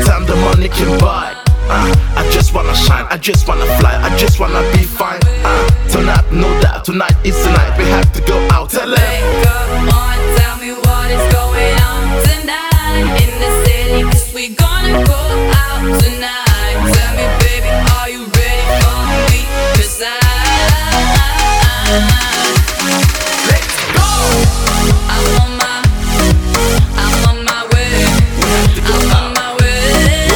time the money can buy. I just wanna shine, I just wanna fly, I just wanna be fine. Tonight, no doubt, tonight is the night. We have to go out, tell them. Wake up on, tell me what is going on tonight in the city, 'cause we gonna go out tonight. Tell me, baby, are you ready for me? 'Cause let's go! I'm on my way. I'm on my way.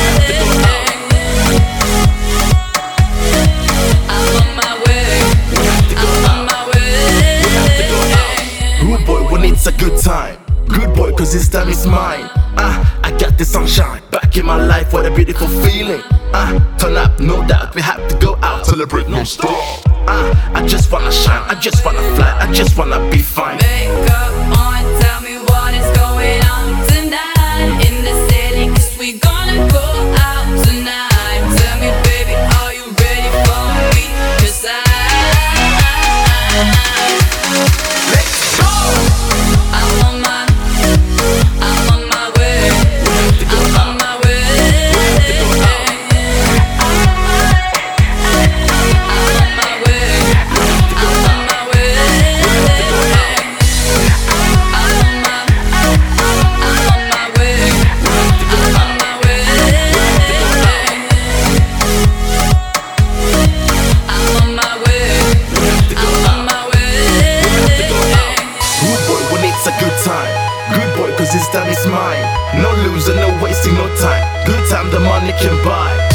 I'm on my way. I'm on my way. Rude boy when it's a good time. Good boy cause this time is mine. I got the sunshine back in my life, what a beautiful feeling. Turn up, no doubt, we have to go out, celebrate non-stop. I just wanna shine, I just wanna fly, I just wanna be fine. Make up on, tell me what is going on tonight in the city, 'cause we gonna go out tonight. Tell me, baby, are you ready for me? 'Cause let's go! I'm on my way. I'm on my way. I'm on my way. I'm on my way. I'm on my way. I'm on my way. I'm on my way. I'm on my way. Good boy when it's a good time. Good boy cause this time is mine. No loser, no wasting no time. Good time the money can buy.